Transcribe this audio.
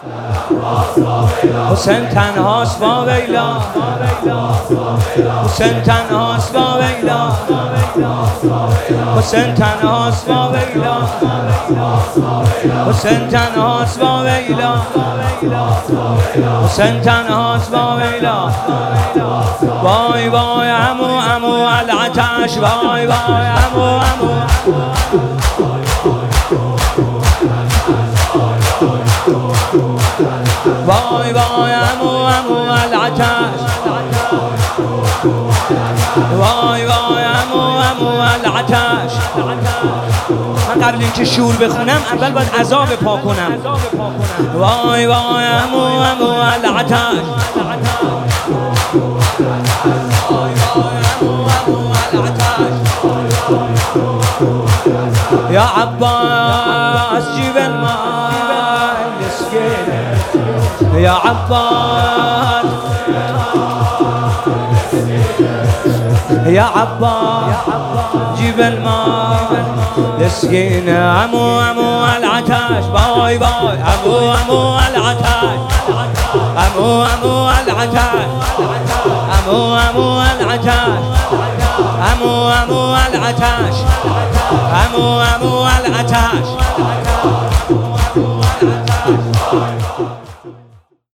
حسین تنهاست با ویلا، حسین تنهاست با ویلا، حسین تنهاست با ویلا، حسین تنهاست با ویلا، حسین تنهاست با ویلا. وای وای عمو عمو العطش، وای وای عمو عمو، وای وای عمو عمو العطش، وای وای عمو عمو العطش. من قبل اینکه شور بخونم اول باید عذاب پا کنم. وای وای عمو عمو العطش، وای وای عمو عمو العطش. یا عباس جيب الماء يا عباس، يا عباس جيب الماء يسقينا. عمو عمو العطش، باي باي عمو عمو العطش، عمو عمو العطش، عمو عمو العطش، عمو عمو العطش، عمو عمو العطش.